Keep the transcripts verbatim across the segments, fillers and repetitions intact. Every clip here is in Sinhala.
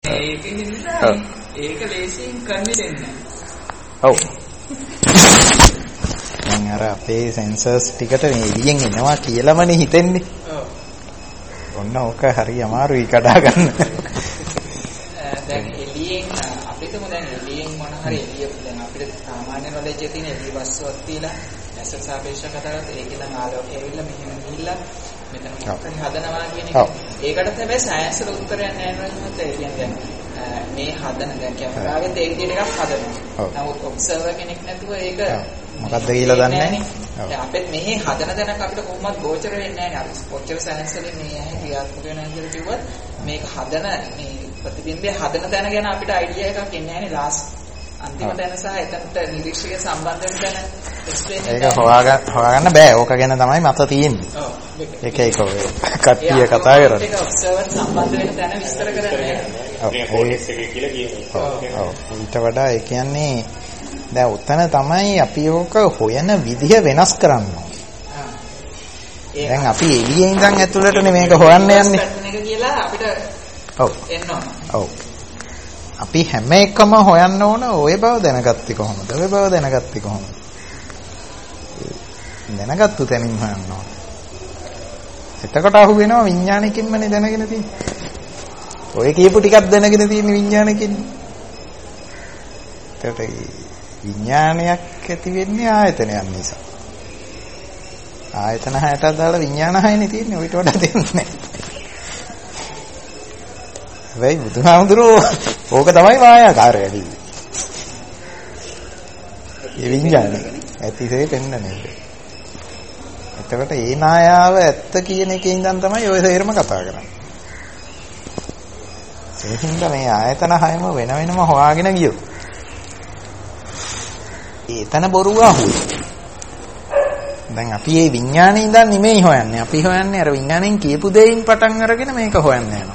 ඒකෙන් ඉඳලා ඒක ලේසියෙන් කන්නේ නැහැ. ඔව්. දැන් අර අපේ සෙන්සර්ස් ටිකට මේ එළියෙන් එනවා කියලාමනේ හිතෙන්නේ. ඔව්. ඔන්න ඕක හරි අමාරුයි කඩා ගන්න. දැන් එළියෙන් අපිටම දැන් එළියෙන් මොන හරි එළිය දැන් අපිට සාමාන්‍ය නොලෙජ් එකේ තියෙන එළිය බස්සුවක් තියලා ඇසට සාපේක්ෂව කතා කරද්දී ඒකේ නම් ආලෝකය ඇවිල්ලා මෙහෙම ගිහිල්ලා මෙතන මොකක්ද හදනවා කියන එක. ඒකට තමයි සයන්ස් වල උත්තරයක් නැහැ නේද? ඒ කියන්නේ මේ හදන දැන් කැමරාවෙත් ඒ විදිහට එකක් හදනවා. නමුත් ඔබ්සර්වර් කෙනෙක් නැතුව ඒක මොකද්ද කියලා දන්නේ නැහැ. දැන් අපිත් මෙහි හදන දැනක් අපිට කොහොමවත් ගෝචර වෙන්නේ නැහැ නේ. අපි කොච්චර සයන්ස් වලින් මේ ඇහැ ක්‍රියාත්මක වෙනවා කියලා කිව්වත් මේක හදන මේ ප්‍රතිබිම්බය හදන දැන ගැන අපිට අයිඩියා එකක් එන්නේ නැහැ නේ. ලාස්ට් අන්තිම දැන සහ එතනට නිරීක්ෂක සම්බන්ධ වෙන දැන එක්ස්ප්ලේන් එක ඒක හොයාගන්න හොයාගන්න බෑ. ඕක ගැන තමයි මත තියෙන්නේ. ඔව්. ඒක ඒක කට්ටිය කතා කරන්නේ. ඒක ඔබ්සර්වර් සම්බන්ධ වෙන දැන විස්තර කරන්නේ. ඔව්. ඒක කියලා කියනවා. ඔව්. ඊට වඩා ඒ කියන්නේ දැන් උතන තමයි අපි ඕක හොයන විදිහ වෙනස් කරන්න ඕනේ. දැන් අපි එළියේ ඉඳන් ඇතුළටනේ මේක හොයන්න යන්නේ. ඒක කියලා අපිට ඔව්. එන්න ඕන. ඔව්. අපි හැම එකම හොයන්න ඕන ওই බව දැනගත්තේ කොහොමද? ওই බව දැනගත්තේ කොහොමද? දැනගත්තු තැනින් හොයන්න ඕන. එතකොට අහු වෙනවා විඥානකින්මනේ දැනගෙන තියෙන්නේ. ඔය කියපු ටිකක් දැනගෙන තියෙන්නේ විඥානකින්. ඒකට විඥානයක් ඇති වෙන්නේ ආයතනයන් නිසා. ආයතන හයට අදාළ විඥාන හයනේ තියෙන්නේ. ඔයිට වඩා දෙන්නේ නැහැ. වෙයි බුදුහාමුදුරුවෝ ඕක තමයි මායාකාරය කිව්වේ. ඒ විඥානේ ඇතිසේ පෙන්නන්නේ. එතකොට ඒ නායාව ඇත්ත කියන එකේ ඉඳන් තමයි ඔය තේරම කතා කරන්නේ. ඒ හින්දා මේ ආයතන හයම වෙන වෙනම හොයාගෙන ගියොත් ඒතන බොරුව අහුවේ. දැන් අපි මේ විඥානේ ඉඳන් නෙමෙයි හොයන්නේ. අපි හොයන්නේ අර විඥාණයෙන් කියපු දෙයින් පටන් අරගෙන මේක හොයන්න යනවා.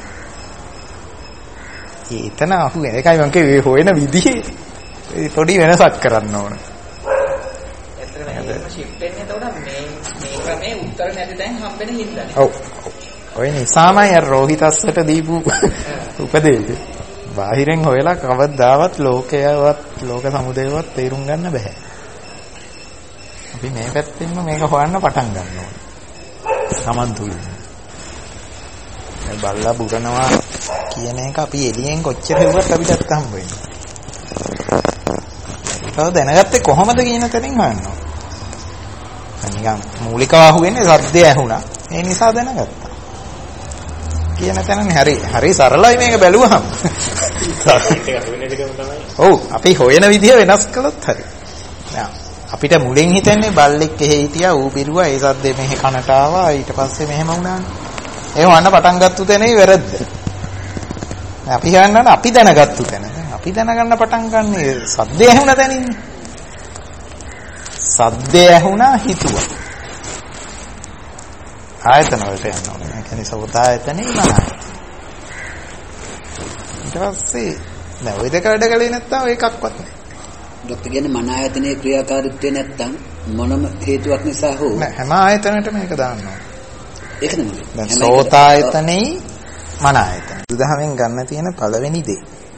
ඒතන අහුවේ. ඒකයි මම කිව්වේ හොයන විදිහේ පොඩි වෙනසක් කරන්න ඕන. එතන මේක shift වෙන්නේ එතකොට මේ මේක මේ උත්තර නැති තැන් හම්බෙන හින්දානේ. ඔව්. ඔය නිසාමයි අර රෝහිතස්සට දීපු උපදේශය. බාහිරෙන් හොයලා කවදාවත් ලෝකයවත් ලෝක සමුදයවත් තේරුම් ගන්න බෑ. අපි මේ පැත්තෙන්ම මේක හොයන්න පටන් ගන්න ඕනේ. Taman තුලින්. මේ බල්ලා බුරනවා කියන එක අපි එළියෙන් කොච්චර හෙව්වත් අපිටත් හම්බ වෙනවා. ඒක දැනගත්තේ කොහොමද කියන තැනින් හොයන්න ඕනේ. නිකන් මූලිකව අහුවෙන්නේ සද්දය ඇහුණා. ඒ නිසා දැනගත්තා. කියන තැනනේ හරි හරි සරලයි මේක බැලුවහම. ඔව් අපි හොයන විදිය වෙනස් කළොත් හරි. අපිට මුලින් හිතන්නේ බල්ලෙක් එහෙ හිටියා ඌ පිරුවා ඒ සද්දේ මෙහෙ කනට ආවා ඊට පස්සේ මෙහෙම වුණානේ. ඒ වන්න පටන් ගත්තු තැනේ වැරද්ද. අපි හොයන්න අපි දැනගත්තු තැන. අපි දැනගන්න පටන් ගන්නේ සද්දේ ඇහුණ තැනින්නේ. සද්දේ ඇහුණා හිතුවා. ආයතන වලට යන්න ඕනේ. ඒ කියන්නේ සෝත ආයතනේ ඉමනයි. ඊට පස්සේ දැන් ওই දෙක වැඩ කළේ නැත්තම් ඒකක්වත් නැහැ. ડોක්ටර් කියන්නේ මන ආයතනයේ ක්‍රියාකාරීත්වය නැත්තම් මොනම හේතුවක් නිසා හෝ නෑ හැම ආයතනයකටම මේක දාන්න ඕනේ. ඒක නෙමෙයි. දැන් සෝත ආයතනේ මන ආයතන. බුදුදහමෙන් ගන්න තියෙන පළවෙනි දේ.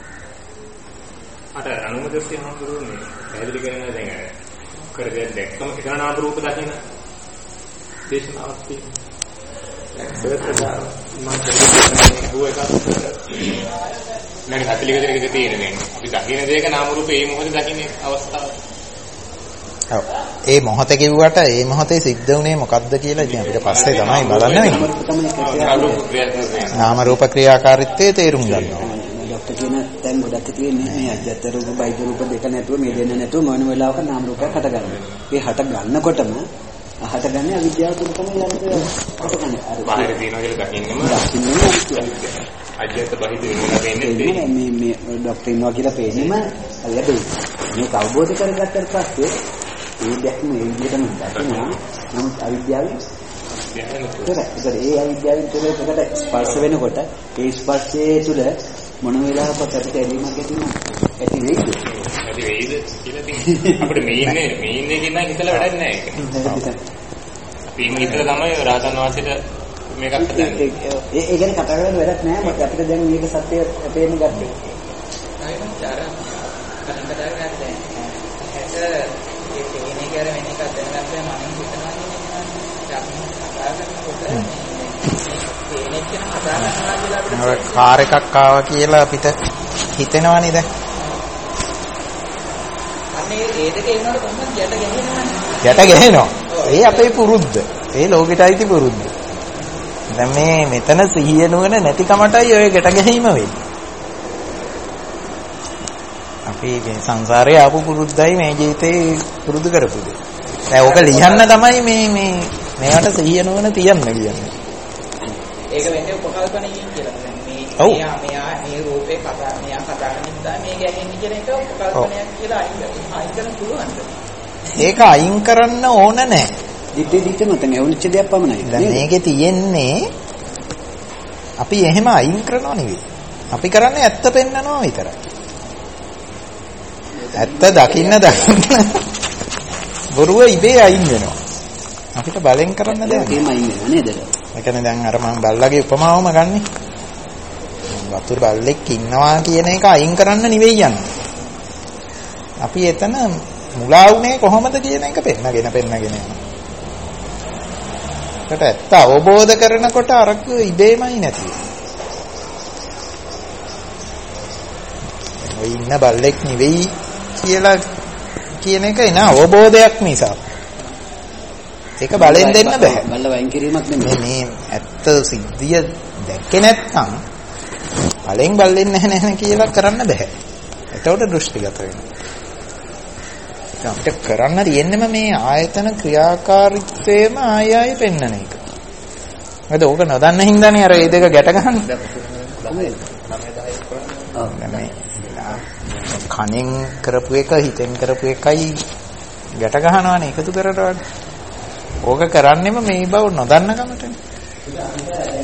අර අනුමදස්සේ හඳුරුන්නේ පැහැදිලි කරන දැන් කරගෙන දැක්කම එක නාම රූප දකින්න දේශනාවක් තියෙනවා. සරත්‍රා මම කියන්නේ හුව එකක් නැග හතලික දෙයක තියෙන්නේ. අපි දකින්න දෙයක නාම රූප ඒ මොහොතේ දකින්නේ අවස්ථාව. ඔව්. ඒ මොහොතේ කිව්වට ඒ මොහොතේ සිද්ධ වුණේ මොකද්ද කියලා ඉතින් අපිට පස්සේ තමයි බලන්න වෙන්නේ. නාම රූප ක්‍රියාකාරීත්වයේ තේරුම් ගන්නවා. ડોක්ටර් කියන දැන් ගොඩක් තියෙන්නේ මේ අජත්ත රූප බයිජ රූප දෙක නැතුව මේ දෙන්න නැතුව මොන වෙලාවක නාම රූපයක් හට ගන්නවා. ඒ හට ගන්නකොටම හට ගන්න අවිද්‍යාව තුළ තමයි යන්නේ හට ගන්න. අර බාහිර දිනන කියලා දකින්නම දකින්නම අජත්ත බහිද වෙනවා වෙන්නේ මේ මේ ડોක්ටර් ඉන්නවා කියලා පේන්නම ලැබෙයි. මේක අවබෝධ කරගත්තට පස්සේ ඒ දැක්ම ඒ විදිහටම දකිනවා. නමුත් අවිද්‍යාවෙන් ඒකට ඒ අවිද්‍යාවෙන් තුළ ඒකට ස්පර්ශ වෙනකොට ඒ ස්පර්ශයේ තුළ මොන වෙලාවකත් අපිට ඇලීමක් ඇති වෙනවා. ඇති වෙයිද? ඇති වෙයිද කියලා තියෙනවා. අපිට මේ ඉන්නේ මේ ඉන්නේ කියන හිතලා වැඩක් නැහැ ඒක. අපි ඉන්නේ හිතලා තමයි රහතන් වහන්සේට මේකත් හදන්නේ. ඒ ඒ ගැන කතා කරලා වැඩක් නෑ. මොකද අපිට දැන් මේක සත්‍ය තේරුම් ගන්න. අයිමත් අර කලින් කතා කරලා දැන් හැට ඒ පේන්නේ කර වෙන එකක් දැනගන්න මම හිතනවා නේ අපි කතා කරනකොට පේන්නේ කියන කතා කරනවා කියලා අපිට කාර් එකක් ආවා කියලා අපිට හිතෙනවනේ දැන්. අනේ ඒ දෙක එනකොට කොහොමද යට ගහනවනේ. යට ගහනවා. ඒ අපේ පුරුද්ද. ඒ ලෝකෙට අයිති පුරුද්ද. දැන් මේ මෙතන සිහිය නුවණ නැතිකමටයි ඔය ගැට ගැහිම වෙන්නේ. අපි මේ සංසාරේ ආපු පුරුද්දයි මේ ජීවිතේ පුරුදු කරපු දේ. දැන් ඕක ලියන්න තමයි මේ මේ මේවට සිහිය නුවණ තියන්න කියන්නේ. ඒක වෙන්නේ උපකල්පනකින් කියලා. දැන් මේ මෙයා මෙයා මේ රූපේ කතා මෙයා කතා කරන නිසා මේ ගැහෙන්නේ කියන එක උපකල්පනයක් කියලා අයින් කරන්න පුළුවන්ද? ඒක අයින් කරන්න ඕන නැහැ. දිත්තේ දිත්තේ මතන ඇවුලිච්ච දෙයක් පමණයි. දැන් මේකේ තියෙන්නේ අපි එහෙම අයින් කරනව නෙවෙයි. අපි කරන්නේ ඇත්ත පෙන්නනවා විතරයි. ඇත්ත දකින්න දකින්න බොරුව ඉබේ අයින් වෙනවා. අපිට බලෙන් කරන්න දෙයක් ඒකම අයින් වෙනවා නේද? ඒ කියන්නේ දැන් අර මම බල්ලගේ උපමාවම ගන්නෙ. වතුර බල්ලෙක් ඉන්නවා කියන එක අයින් කරන්න නෙවෙයි යන්නේ. අපි එතන මුලා වුණේ කොහොමද කියන එක පෙන්නගෙන පෙන්නගෙන යනවා. ඒකට ඇත්ත අවබෝධ කරනකොට අරක ඉබේමයි නැති. ඔය ඉන්න බල්ලෙක් නෙවෙයි කියලා කියන එක එන අවබෝධයක් නිසා. ඒක බලෙන් දෙන්න බෑ. බල්ල වයින් කිරීමක් නෙමෙයි. මේ ඇත්ත සිද්ධිය දැක්කේ නැත්නම් බලෙන් බල්ලෙන් නැහැ නැහැ කියලා කරන්න බෑ. ඒතකොට දෘෂ්ටිගත වෙනවා. අපිට කරන්න තියෙන්නම මේ ආයතන ක්‍රියාකාරීත්වයම ආය ආය පෙන්වන එක. මොකද ඕක නොදන්න හින්දානේ අර මේ දෙක ගැට ගහන්නේ. කණෙන් කරපු එක හිතෙන් කරපු එකයි ගැට ගහනවානේ එකතු කරලා. ඕක කරන්නේම මේ බව නොදන්න කමටනේ.